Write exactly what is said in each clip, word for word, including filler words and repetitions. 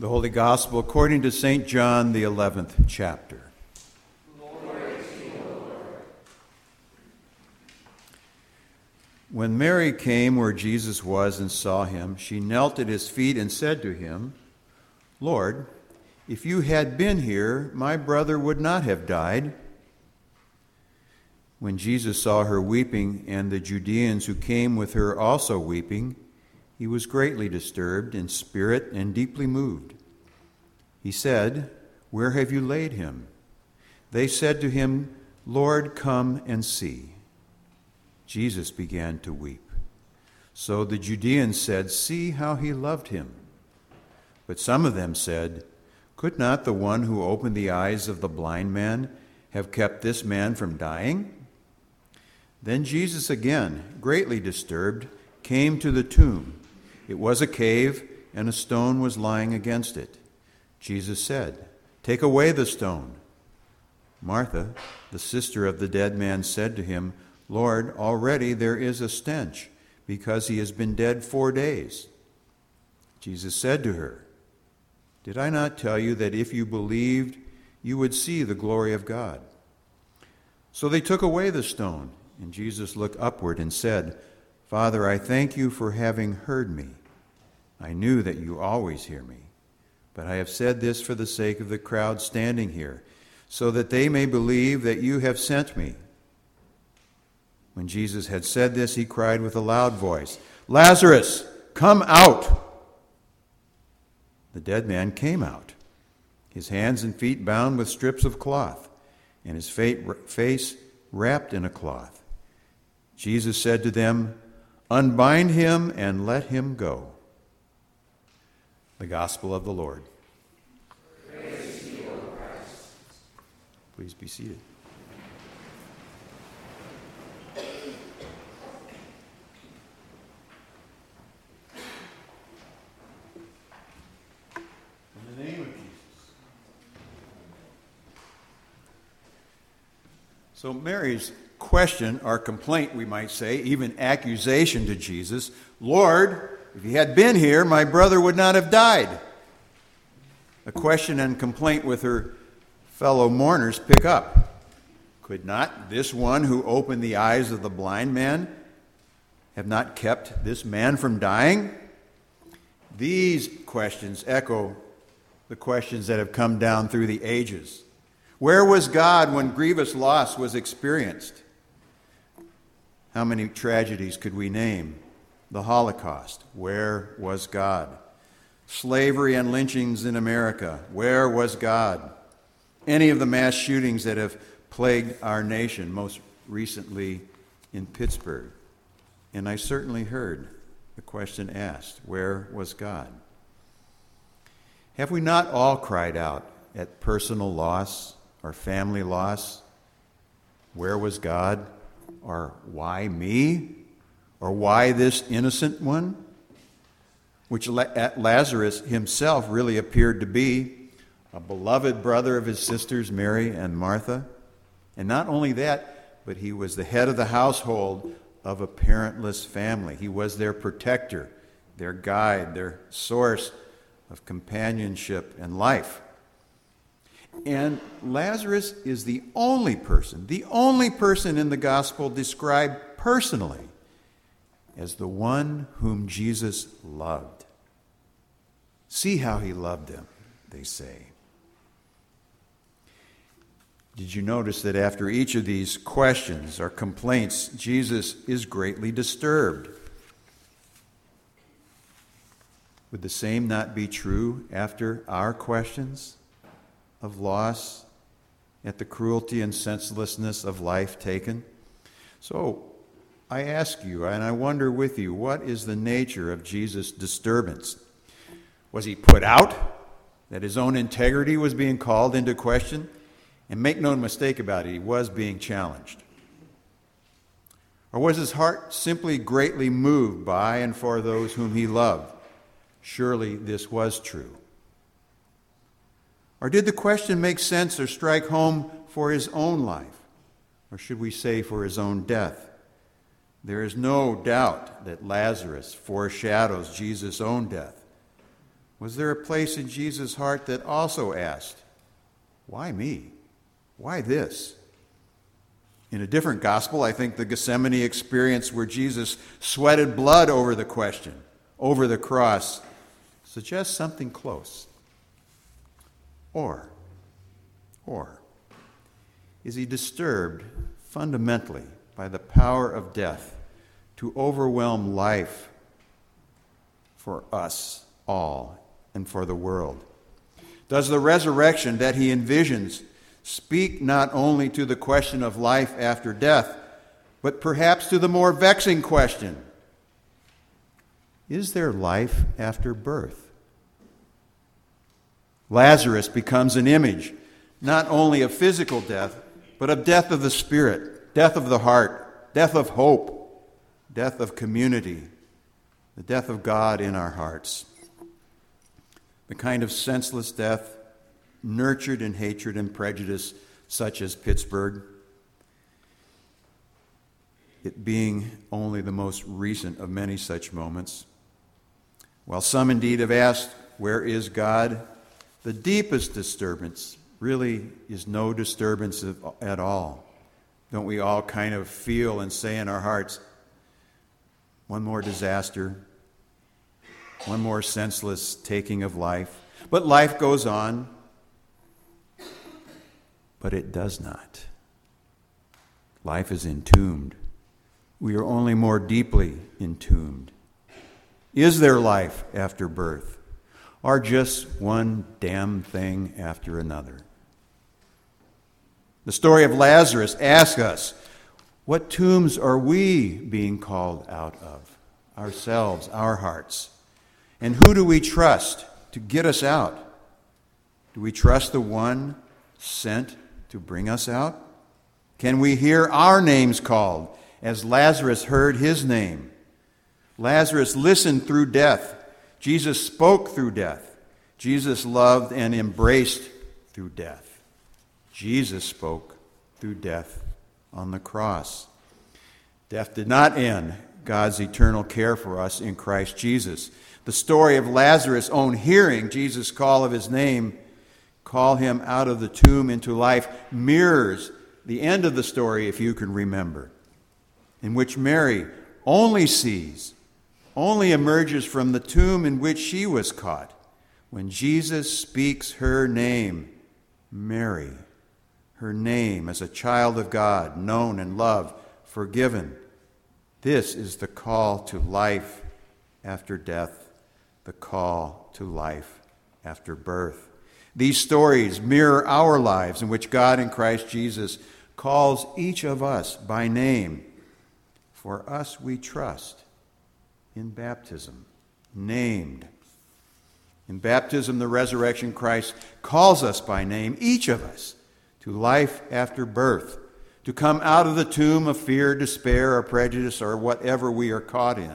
The Holy Gospel according to Saint John, the eleventh chapter. Glory to you, Lord. When Mary came where Jesus was and saw him, she knelt at his feet and said to him, "Lord, if you had been here, my brother would not have died." When Jesus saw her weeping, and the Judeans who came with her also weeping, he was greatly disturbed in spirit and deeply moved. He said, "Where have you laid him?" They said to him, "Lord, come and see." Jesus began to weep. So the Judeans said, "See how he loved him." But some of them said, "Could not the one who opened the eyes of the blind man have kept this man from dying?" Then Jesus, again, greatly disturbed, came to the tomb. It was a cave, and a stone was lying against it. Jesus said, "Take away the stone." Martha, the sister of the dead man, said to him, "Lord, already there is a stench, because he has been dead four days." Jesus said to her, "Did I not tell you that if you believed, you would see the glory of God?" So they took away the stone, and Jesus looked upward and said, "Father, I thank you for having heard me. I knew that you always hear me, but I have said this for the sake of the crowd standing here, so that they may believe that you have sent me." When Jesus had said this, he cried with a loud voice, "Lazarus, come out!" The dead man came out, his hands and feet bound with strips of cloth, and his face wrapped in a cloth. Jesus said to them, "Unbind him and let him go." The Gospel of the Lord. Praise to you, O Christ. Please be seated. In the name of Jesus. So Mary's question, or complaint, we might say, even accusation to Jesus, "Lord, if you had been here, my brother would not have died." A question and complaint with her fellow mourners pick up. Could not this one who opened the eyes of the blind man have not kept this man from dying? These questions echo the questions that have come down through the ages. Where was God when grievous loss was experienced? How many tragedies could we name? The Holocaust, where was God? Slavery and lynchings in America, where was God? Any of the mass shootings that have plagued our nation, most recently in Pittsburgh. And I certainly heard the question asked, where was God? Have we not all cried out at personal loss or family loss? Where was God? Or why me? Or why this innocent one? Which Lazarus himself really appeared to be, a beloved brother of his sisters Mary and Martha. And not only that, but he was the head of the household of a parentless family. He was their protector, their guide, their source of companionship and life. And Lazarus is the only person, the only person in the gospel described personally as the one whom Jesus loved. See how he loved him, they say. Did you notice that after each of these questions or complaints, Jesus is greatly disturbed? Would the same not be true after our questions of loss at the cruelty and senselessness of life taken? So I ask you, and I wonder with you, what is the nature of Jesus' disturbance? Was he put out? That his own integrity was being called into question? And make no mistake about it, he was being challenged. Or was his heart simply greatly moved by and for those whom he loved? Surely this was true. Or did the question make sense or strike home for his own life? Or should we say for his own death? There is no doubt that Lazarus foreshadows Jesus' own death. Was there a place in Jesus' heart that also asked, why me? Why this? In a different gospel, I think the Gethsemane experience where Jesus sweated blood over the question, over the cross, suggests something close. Or, or, is he disturbed fundamentally by the power of death to overwhelm life for us all and for the world? Does the resurrection that he envisions speak not only to the question of life after death, but perhaps to the more vexing question, is there life after birth? Lazarus becomes an image, not only of physical death, but of death of the spirit, death of the heart, death of hope, death of community, the death of God in our hearts. The kind of senseless death nurtured in hatred and prejudice, such as Pittsburgh, it being only the most recent of many such moments. While some indeed have asked, where is God? The deepest disturbance really is no disturbance at all. Don't we all kind of feel and say in our hearts, one more disaster, one more senseless taking of life. But life goes on. But it does not. Life is entombed. We are only more deeply entombed. Is there life after birth? Or just one damn thing after another? The story of Lazarus asks us, what tombs are we being called out of? Ourselves, our hearts. And who do we trust to get us out? Do we trust the one sent to bring us out? Can we hear our names called as Lazarus heard his name? Lazarus listened through death. Jesus spoke through death. Jesus loved and embraced through death. Jesus spoke through death on the cross. Death did not end God's eternal care for us in Christ Jesus. The story of Lazarus' own hearing Jesus' call of his name, call him out of the tomb into life, mirrors the end of the story, if you can remember, in which Mary only sees, only emerges from the tomb in which she was caught when Jesus speaks her name, Mary, her name as a child of God, known and loved, forgiven. This is the call to life after death, the call to life after birth. These stories mirror our lives in which God in Christ Jesus calls each of us by name. For us we trust in baptism, named. In baptism, the resurrection Christ calls us by name, each of us, to life after birth, to come out of the tomb of fear, despair, or prejudice, or whatever we are caught in.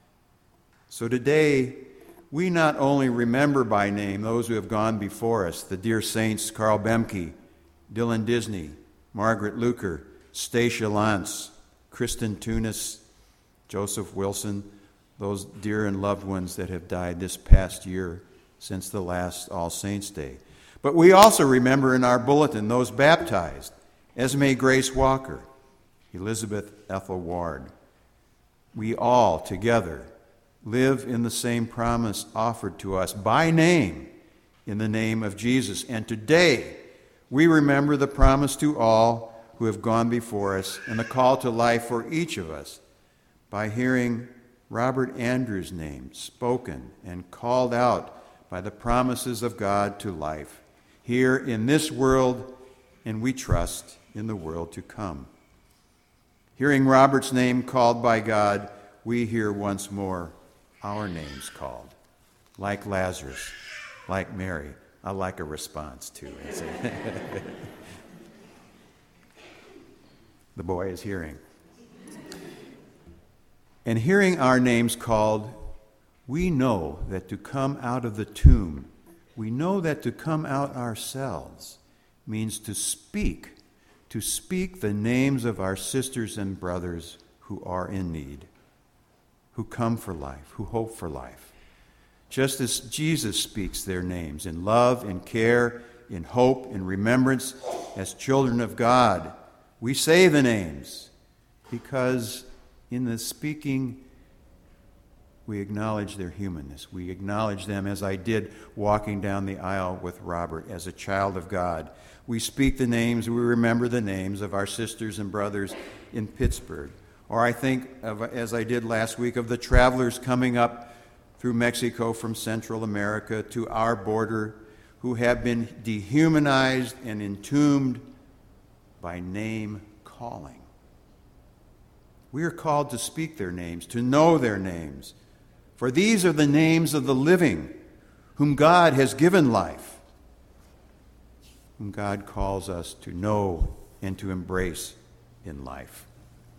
So today, we not only remember by name those who have gone before us, the dear saints Carl Bemke, Dylan Disney, Margaret Luker, Stacia Lance, Kristen Tunis, Joseph Wilson, those dear and loved ones that have died this past year since the last All Saints' Day. But we also remember in our bulletin those baptized, Esme Grace Walker, Elizabeth Ethel Ward. We all together live in the same promise offered to us by name in the name of Jesus. And today we remember the promise to all who have gone before us and the call to life for each of us by hearing Robert Andrews' name spoken and called out by the promises of God to life here in this world, and we trust in the world to come. Hearing Robert's name called by God, we hear once more our names called, like Lazarus, like Mary. I like a response too. The boy is hearing. And hearing our names called, we know that to come out of the tomb, we know that to come out ourselves means to speak, to speak the names of our sisters and brothers who are in need, who come for life, who hope for life, just as Jesus speaks their names in love, in care, in hope, in remembrance, as children of God. We say the names because in the speaking, we acknowledge their humanness. We acknowledge them as I did walking down the aisle with Robert as a child of God. We speak the names, we remember the names of our sisters and brothers in Pittsburgh. Or I think, of, as I did last week, of the travelers coming up through Mexico from Central America to our border who have been dehumanized and entombed by name calling. We are called to speak their names, to know their names. For these are the names of the living, whom God has given life, whom God calls us to know and to embrace in life.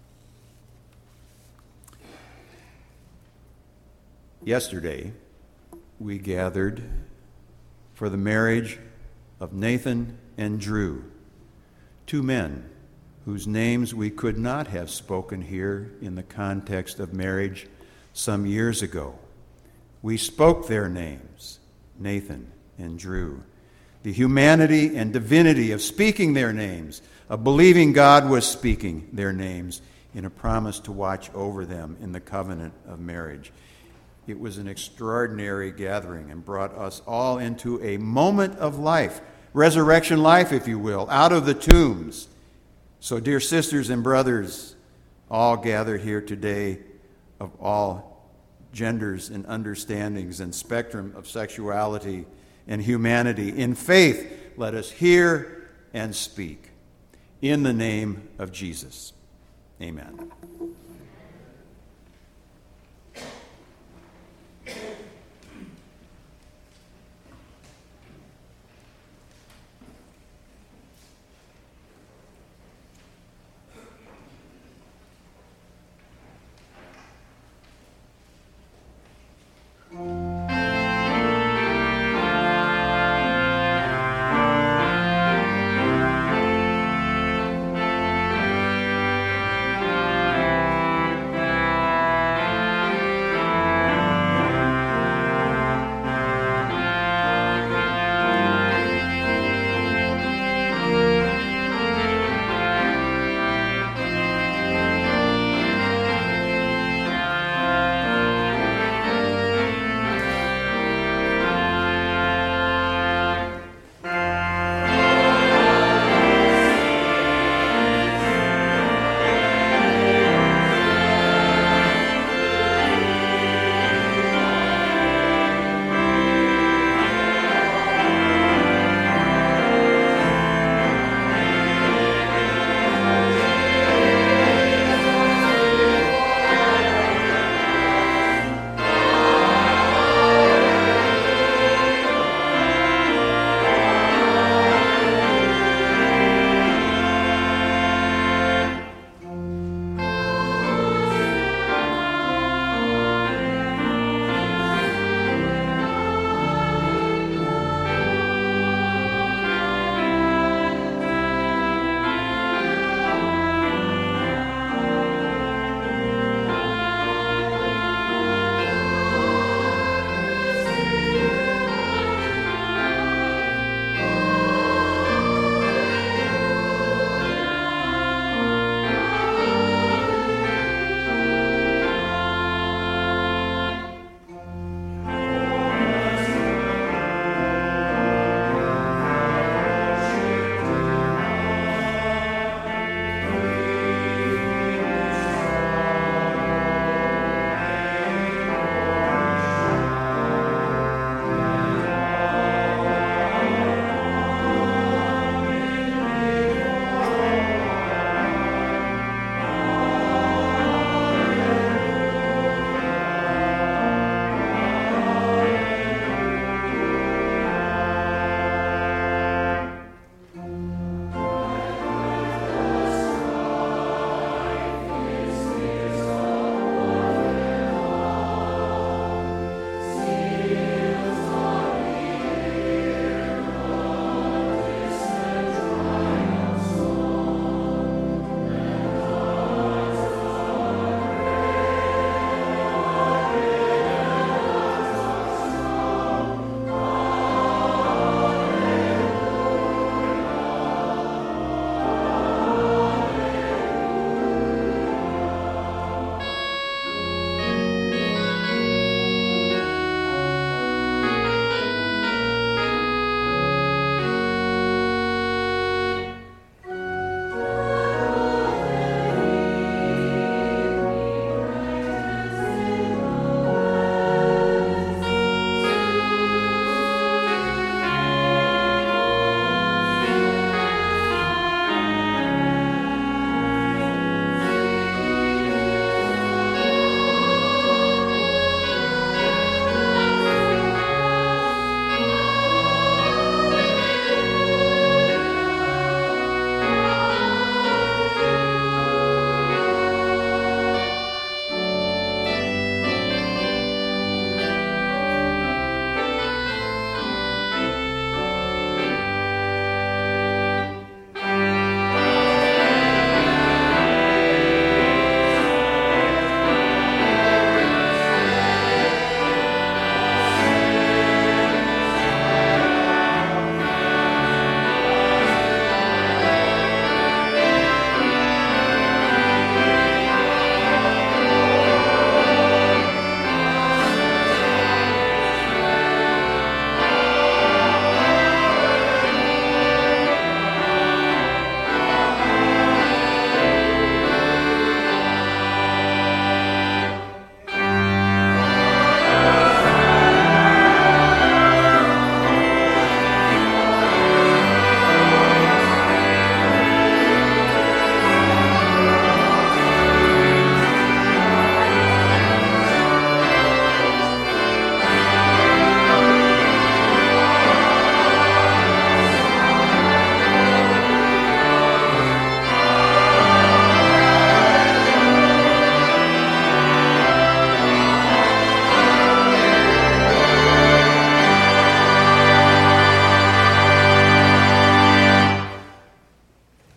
Yesterday, we gathered for the marriage of Nathan and Drew, two men whose names we could not have spoken here in the context of marriage some years ago. We spoke their names, Nathan and Drew. The humanity and divinity of speaking their names, of believing God was speaking their names in a promise to watch over them in the covenant of marriage. It was an extraordinary gathering and brought us all into a moment of life, resurrection life, if you will, out of the tombs. So, dear sisters and brothers, all gathered here today of all genders and understandings and spectrum of sexuality and humanity, in faith, let us hear and speak in the name of Jesus. Amen.